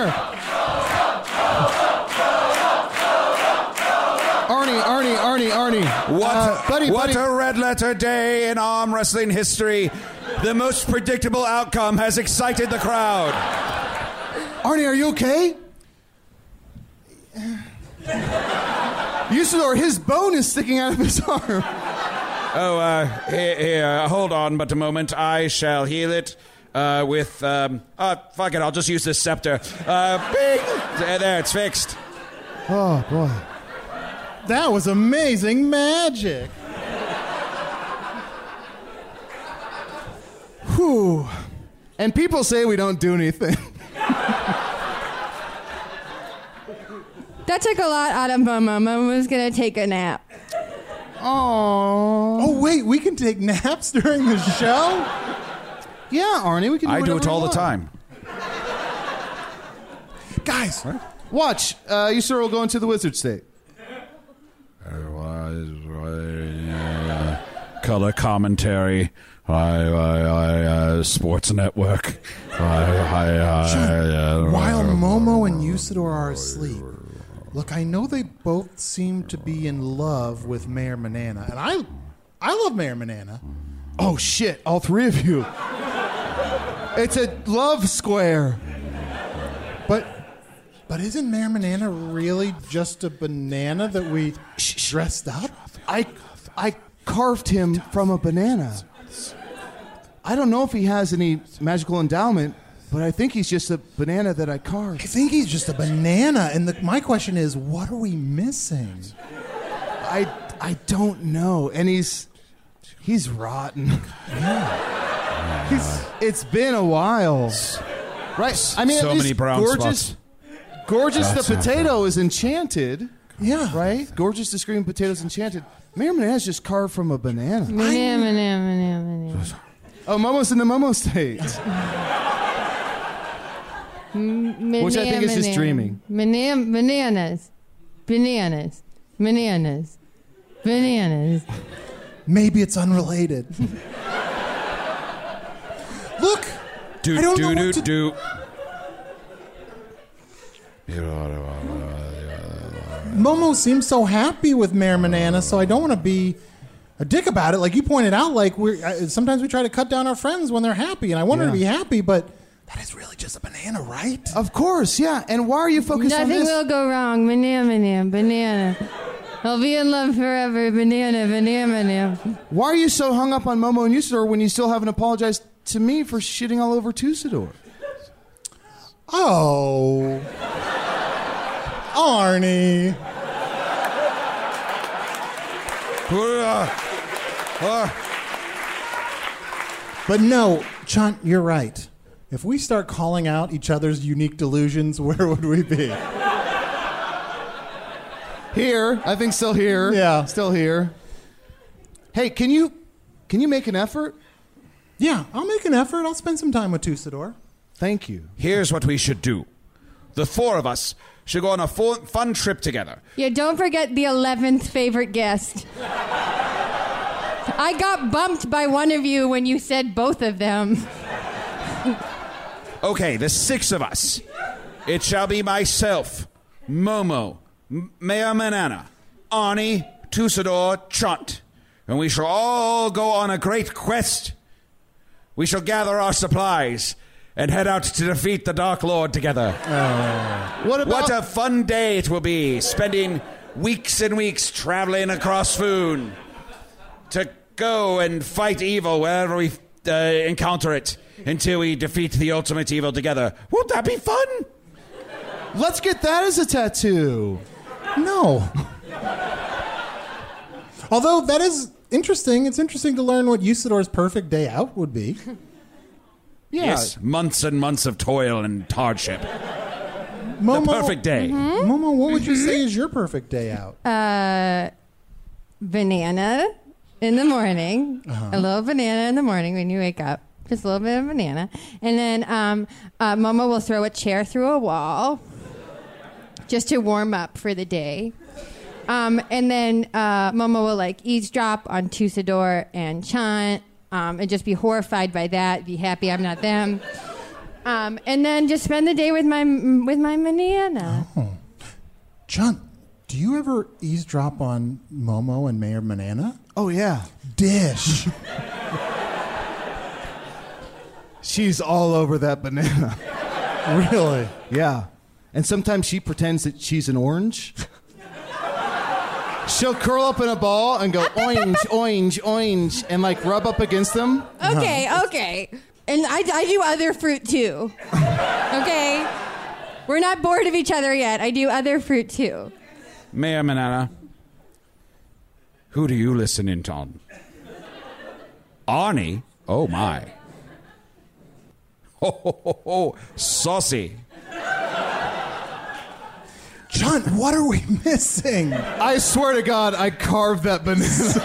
Arnie. What a red letter day in arm wrestling history. The most predictable outcome has excited the crowd. Arnie, are you okay? Usador, his bone is sticking out of his arm. Oh, here, hold on but a moment. I shall heal it. Fuck it, I'll just use this scepter. Bing! There, it's fixed. Oh, boy. That was amazing magic. Whew. And people say we don't do anything. That took a lot out of Momo. Momo was going to take a nap. Oh, wait, we can take naps during the show? Yeah, Arnie, we can do I do whatever it all we the want. time. Guys, Watch. Usador will go into the wizard state. Color commentary. Sports Network. while Momo and Usador are asleep, look, I know they both seem to be in love with Mayor Manana, and I love Mayor Manana. Oh, shit. All three of you. It's a love square. But isn't Mayor Manana really just a banana that we dressed up? carved him from a banana. I don't know if he has any magical endowment, but I think he's just a banana that I carved. I think he's just a banana, and my question is, what are we missing? I don't know, and he's rotten. Yeah. It's been a while, right? I mean, so many brown spots. Gorgeous the potato is enchanted. Yeah. Right? Gorgeous the screaming potato is enchanted. Mayor Banana's just carved from a banana. Banana. Oh, Momo's in the Momo state. Which I think is just dreaming. Bananas. Maybe it's unrelated. Look! I don't know what to do. Momo seems so happy with Mayor Banana, so I don't want to be a dick about it. Like you pointed out, like sometimes we try to cut down our friends when they're happy, and I want her to be happy, but that is really just a banana, right? Of course, yeah. And why are you focused on this? Nothing will go wrong. Banana. I'll be in love forever. Banana. Why are you so hung up on Momo and Usador when you still haven't apologized to me for shitting all over Tusador? Oh. Arnie. But no, Chunt, you're right. If we start calling out each other's unique delusions, where would we be? Here. I think still here. Yeah. Still here. Hey, can you make an effort? Yeah, I'll make an effort. I'll spend some time with Tusador. Thank you. Here's what we should do. The four of us should go on a fun trip together. Yeah, don't forget the 11th favorite guest. I got bumped by one of you when you said both of them. Okay, the six of us. It shall be myself, Momo, Mayor Banana, Arnie, Tusador, Chunt. And we shall all go on a great quest. We shall gather our supplies and head out to defeat the Dark Lord together. What a fun day it will be, spending weeks and weeks traveling across Foon to go and fight evil wherever we encounter it until we defeat the ultimate evil together. Won't that be fun? Let's get that as a tattoo. No. Although that is interesting. It's interesting to learn what Usador's perfect day out would be. Yeah. Yes, months and months of toil and hardship. Momo, the perfect day. Mm-hmm. Momo, what would you say is your perfect day out? Banana in the morning. A little banana in the morning when you wake up. Just a little bit of banana. And then Momo will throw a chair through a wall just to warm up for the day. And then Momo will eavesdrop on Tusador and Chunt and just be horrified by that, be happy I'm not them. And then just spend the day with my banana. Oh. Chunt, do you ever eavesdrop on Momo and Mayor Banana? Oh, yeah. Dish. She's all over that banana. Really? Yeah. And sometimes she pretends that she's an orange. She'll curl up in a ball and go orange, orange, orange, and rub up against them. Okay. And I do other fruit too. Okay? We're not bored of each other yet. I do other fruit too. Mayor Banana, who do you listen in on? Arnie? Oh, my. Ho, saucy. Chunt, what are we missing? I swear to God, I carved that banana.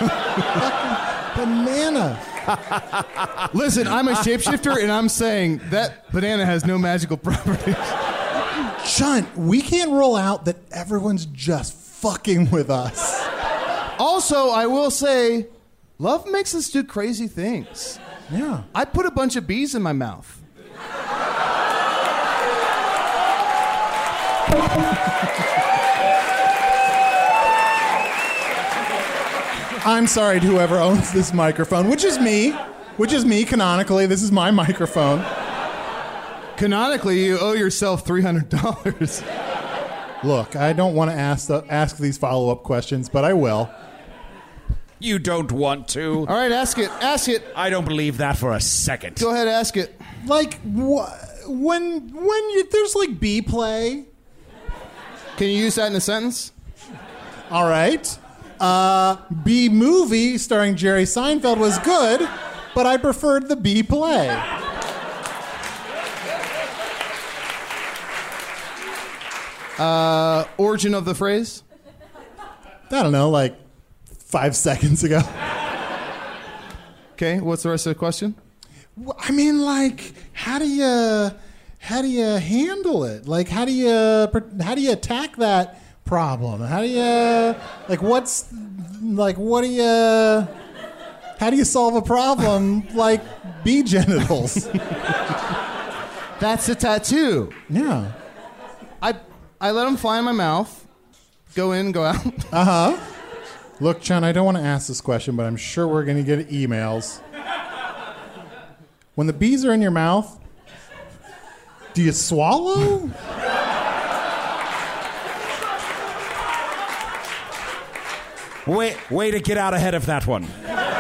Banana. Listen, I'm a shapeshifter, and I'm saying that banana has no magical properties. Chunt, we can't roll out that everyone's just fucking with us. Also, I will say, love makes us do crazy things. Yeah. I put a bunch of bees in my mouth. I'm sorry to whoever owns this microphone, which is me canonically. This is my microphone. Canonically, you owe yourself $300. Look, I don't want to ask these follow-up questions, but I will. You don't want to. All right, ask it. Ask it. I don't believe that for a second. Go ahead, ask it. Like, when there's like B play. Can you use that in a sentence? All right. B movie starring Jerry Seinfeld was good, but I preferred the B play. Origin of the phrase? I don't know, like 5 seconds ago. Okay, what's the rest of the question? I mean, like, how do you handle it? Like, how do you attack that problem? How do you how do you solve a problem like B genitals? That's a tattoo. Yeah. I let them fly in my mouth, go in, go out. Uh-huh. Look, Chun, I don't want to ask this question, but I'm sure we're going to get emails. When the bees are in your mouth, do you swallow? Way to get out ahead of that one.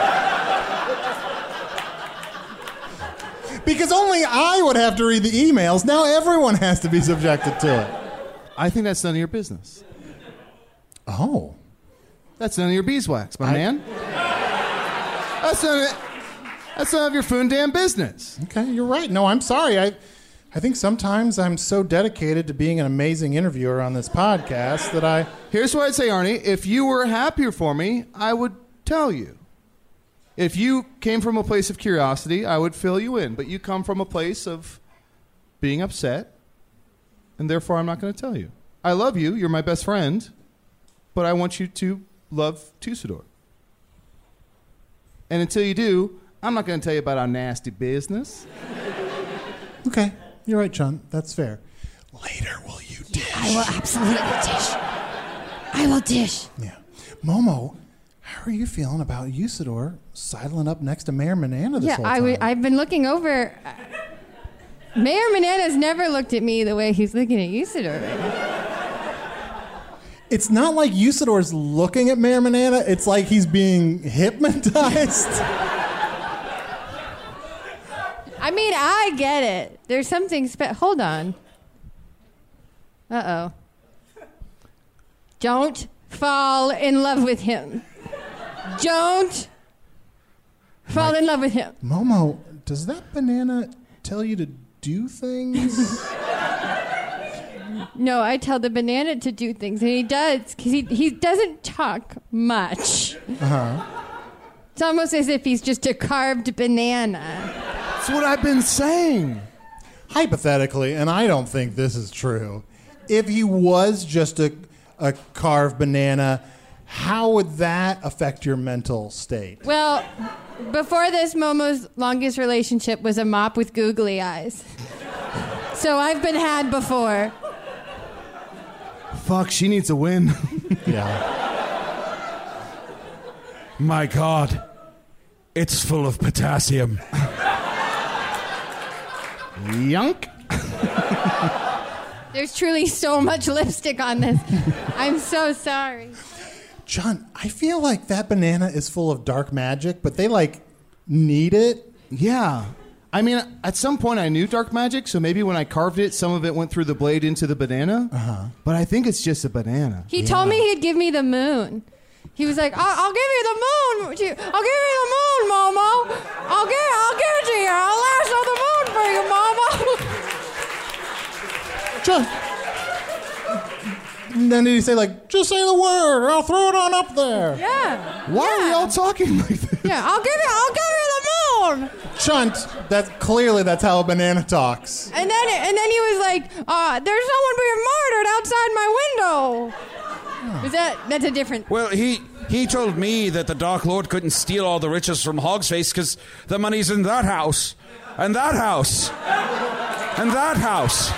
Because only I would have to read the emails. Now everyone has to be subjected to it. I think that's none of your business. Oh. That's none of your beeswax, my man. That's none of your foondam business. Okay, you're right. No, I'm sorry. I think sometimes I'm so dedicated to being an amazing interviewer on this podcast that I... Here's what I'd say, Arnie. If you were happier for me, I would tell you. If you came from a place of curiosity, I would fill you in. But you come from a place of being upset, and therefore I'm not going to tell you. I love you. You're my best friend. But I want you to love Tussador. And until you do, I'm not going to tell you about our nasty business. Okay. You're right, Chun. That's fair. Later, will you dish? I will absolutely dish. I will dish. Yeah. Momo, how are you feeling about Usador sidling up next to Mayor Manana this whole time? I've been looking over. Mayor Manana's never looked at me the way he's looking at Usador right now. It's not like Usador's looking at Mayor Manana. It's like he's being hypnotized. I mean, I get it. There's something hold on. Uh-oh. Don't fall in love with him. Don't fall in love with him. Momo, does that banana tell you to do things? No, I tell the banana to do things, and he does, because he doesn't talk much. Uh-huh. It's almost as if he's just a carved banana. That's what I've been saying. Hypothetically, and I don't think this is true, if he was just a carved banana, how would that affect your mental state? Well, before this, Momo's longest relationship was a mop with googly eyes. So I've been had before. Fuck, she needs a win. Yeah. My God, it's full of potassium. Yunk. There's truly so much lipstick on this. I'm so sorry. John, I feel like that banana is full of dark magic, but they, need it. Yeah. I mean, at some point I knew dark magic, so maybe when I carved it, some of it went through the blade into the banana. Uh-huh. But I think it's just a banana. He told me he'd give me the moon. He was like, I'll give you the moon. I'll give you the moon, Momo. I'll give it to you. I'll lasso the moon for you, Momo. John. And then did he say, just say the word, or I'll throw it on up there? Yeah. Why are we all talking like this? Yeah, I'll give you the moon. Chunt, that's how a banana talks. And then he was like, there's someone being murdered outside my window. That's a different... Well, he told me that the Dark Lord couldn't steal all the riches from Hogsface because the money's in that house, and that house, and that house.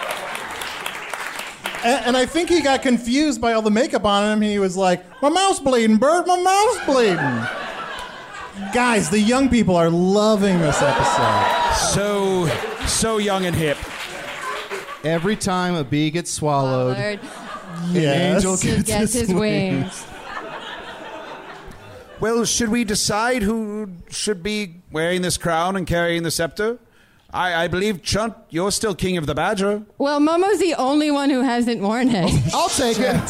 And I think he got confused by all the makeup on him. He was like, my mouth's bleeding, Bert, my mouth's bleeding. Guys, the young people are loving this episode. So young and hip. Every time a bee gets swallowed, yes. an angel gets his wings. Well, should we decide who should be wearing this crown and carrying the scepter? I believe, Chunt, you're still king of the Badger. Well, Momo's the only one who hasn't worn it. I'll take it.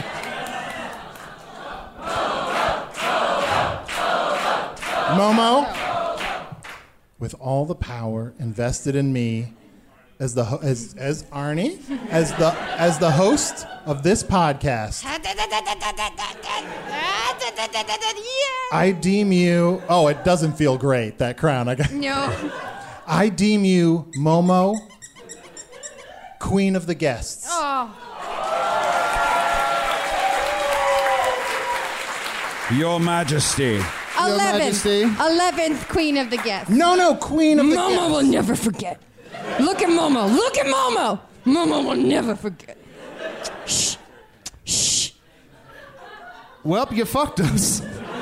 Momo, with all the power invested in me as Arnie, as the host of this podcast, I deem you. Oh, it doesn't feel great, that crown. No. I deem you, Momo, queen of the guests. Oh. Your Majesty. 11th queen of the guests. No, queen of the guests. Momo will never forget. Look at Momo. Look at Momo. Momo will never forget. Shh. Shh. Well, you fucked us.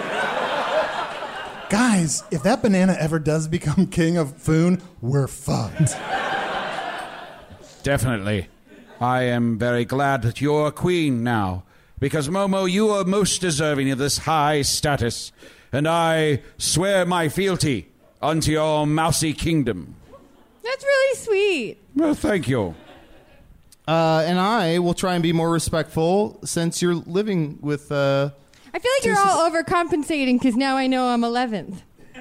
Guys, if that banana ever does become king of Foon, we're fucked. Definitely. I am very glad that you're a queen now, because, Momo, you are most deserving of this high status, and I swear my fealty unto your mousy kingdom. That's really sweet. Well, thank you. And I will try and be more respectful since you're living with... I feel like you're all overcompensating because now I know I'm 11th.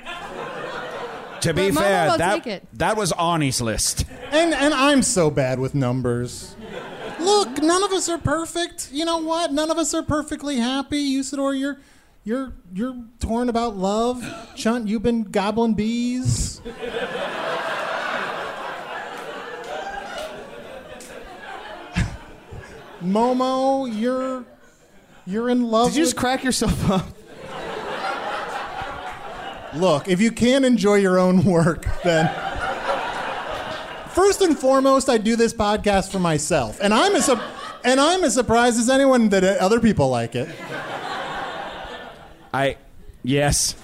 To be fair, that was Arnie's list. And I'm so bad with numbers. Look, none of us are perfect. You know what? None of us are perfectly happy. Usador, you're torn about love. Chunt, you've been gobbling bees. Momo, you're in love. Did you just crack yourself up? Look, if you can't enjoy your own work, then first and foremost, I do this podcast for myself, and I'm as surprised as anyone that other people like it. Yes.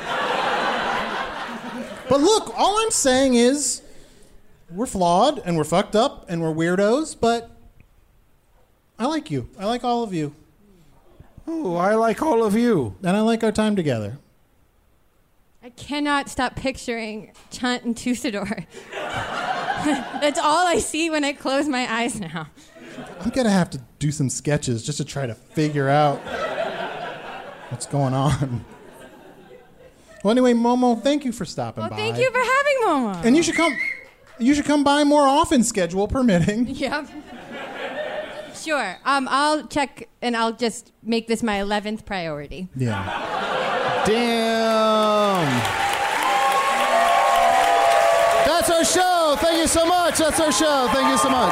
But look, all I'm saying is we're flawed and we're fucked up and we're weirdos, but I like you. I like all of you. Oh, I like all of you. And I like our time together. I cannot stop picturing Chunt and Tusador. That's all I see when I close my eyes now. I'm going to have to do some sketches just to try to figure out what's going on. Well, anyway, Momo, thank you for stopping by. Well, thank you for having Momo. And you should come by more often, schedule permitting. Yep. Sure. I'll check and I'll just make this my 11th priority. Yeah. Damn. That's our show. Thank you so much. That's our show. Thank you so much.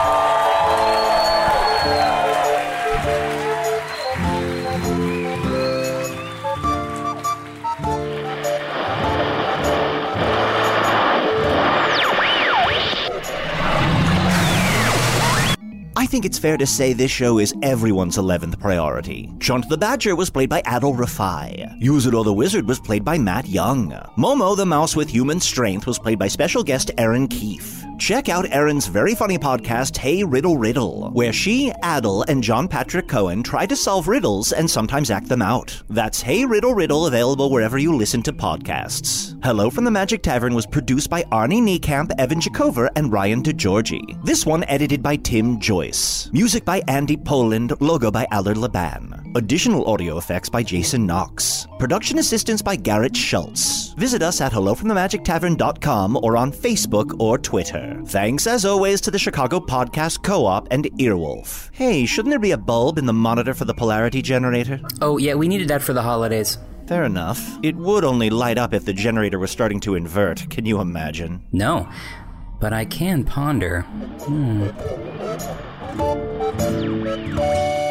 I think it's fair to say this show is everyone's 11th priority. Chunt the Badger was played by Adol Rafai. Usador the Wizard was played by Matt Young. Momo the Mouse with Human Strength was played by special guest Erin Keefe. Check out Erin's very funny podcast, Hey Riddle Riddle, where she, Adol, and John Patrick Cohen try to solve riddles and sometimes act them out. That's Hey Riddle Riddle, available wherever you listen to podcasts. Hello from the Magic Tavern was produced by Arnie Niekamp, Evan Jacover, and Ryan DeGiorgi. This one edited by Tim Joyce. Music by Andy Poland, logo by Allard Laban. Additional audio effects by Jason Knox. Production assistance by Garrett Schultz. Visit us at hellofromthemagictavern.com or on Facebook or Twitter. Thanks as always to the Chicago Podcast Co-op and Earwolf. Hey, shouldn't there be a bulb in the monitor for the polarity generator? Oh, yeah, we needed that for the holidays. Fair enough. It would only light up if the generator was starting to invert. Can you imagine? No, but I can ponder.